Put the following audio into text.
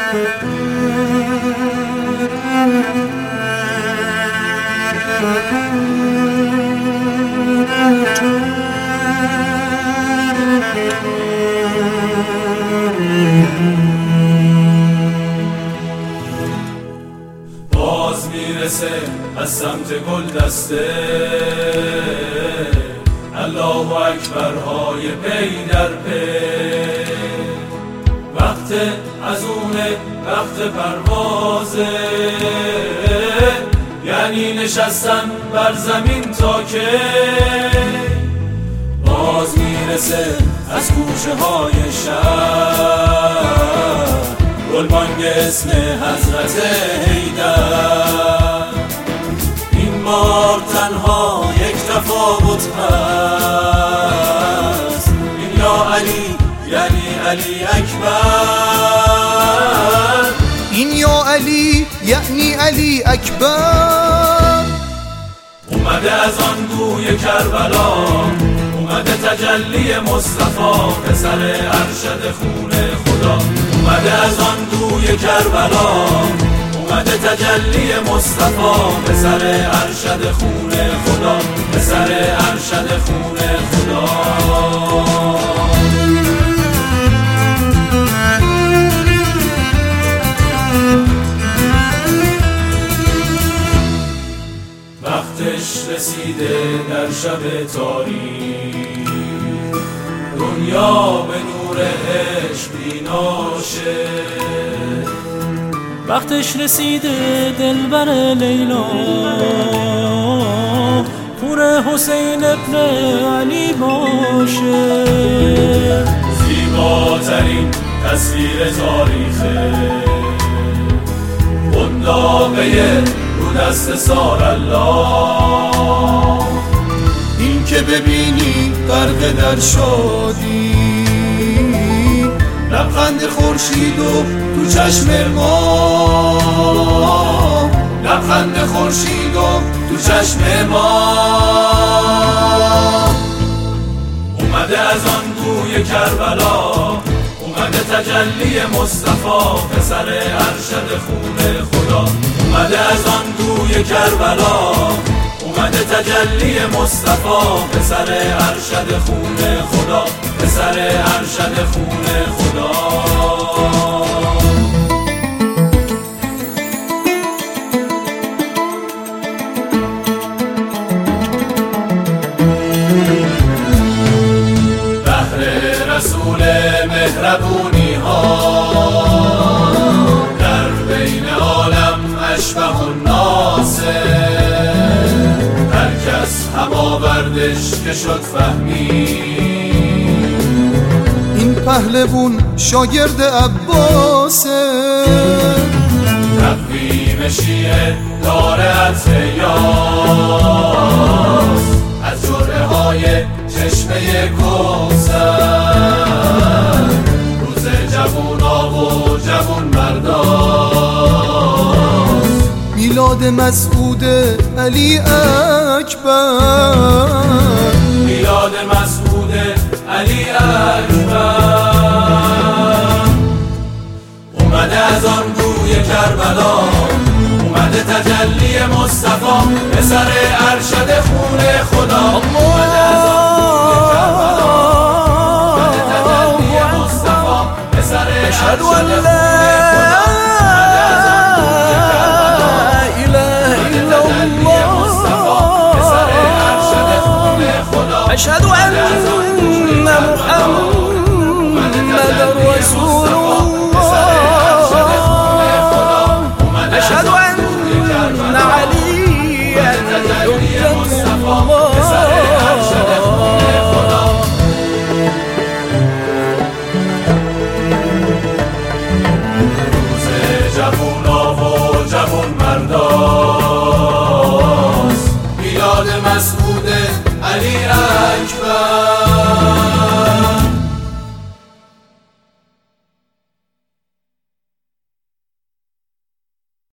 باز میرسه از سمت گل دسته الله اکبرهای پی در پی، وقت از اونه وقت پروازه، یعنی نشستن بر زمین تا که باز میرسه از کوچه های شهر گلبانگ اسم حضرت حیدر. این بار تنها یک تفاوت هست، این یا علی یعنی علی اکبر، این یا علی یعنی علی اکبر. اومده از آن گوی کربلا، اومده تجلی مصطفی پسر ارشد خون خدا. اومده از آن گوی کربلا، اومده تجلی مصطفی پسر ارشد خون خدا، پسر ارشد خون خدا. وقتش رسیده در شب تاریک، دنیا به نور عشق بیناشه. وقتش رسیده دلبر لیلا، پور حسین ابن علی باشه. زیباترین تصویر تاریخه، قنداقه رو دست سار الله. این که ببینی غرق در شادی، لبخند خورشید و تو چشم ما، لبخند خورشید و تو چشم ما. اومده از آن گوی کربلا، اومده تجلی مصطفی پسر ارشد خون خدا. اومده از آن گوی کربلا، اومده تجلی مصطفی پسر ارشد خون خدا، پسر ارشد خون خدا. بهر رسول مهربونی ها، در بین عالم اشبه الناس. هر کس هماوردش که شد فهمید، این پهلوون شاگرد عباسه. تقویم شیعه داره عطیاس، از جرعه های چشمه کوثر. روز جوونا و جوون مرداست، میلاد مسعود علی اکبر، میلاد مسعود علی اکبر. اومده از آن گوی کربلا، اومده تجلی مصطفی پسر ارشد خون خدا. اومده از آن گوی کربلا، اومده تجلی مصطفی پسر ارشد خون خدا.